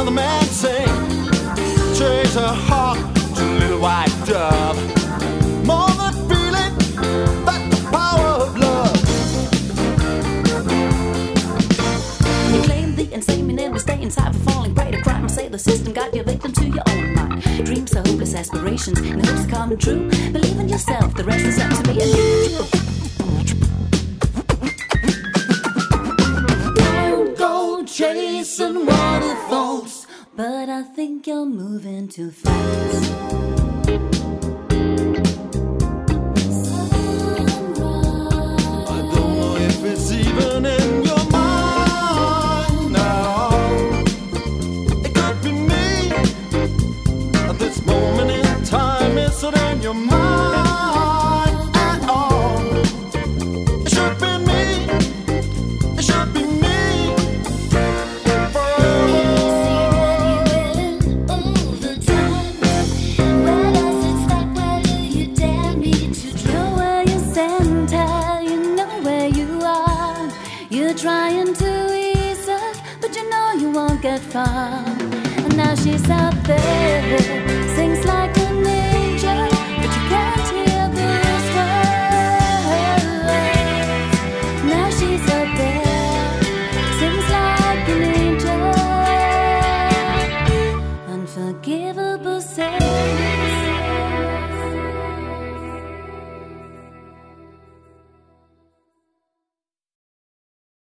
the man sing. Chase her heart to a little white dove. More than feeling, that's the power of love. You claim the insane and we stay inside for falling prey to crime. I say the system got you victim to your own mind. Dreams are hopeless aspirations and hopes are coming true. Believe in yourself, the rest is up to me and you. Don't go chasing waterfalls, but I think you're moving too fast. I don't know if it's even in your mind now. It could be me. At this moment in time, is it in your mind at all? It should be me. It should be me. Trying to ease up, but you know you won't get far. And now she's out there, sings like an angel, but you can't hear those words. Now she's out there, sings like an angel, unforgivable sin.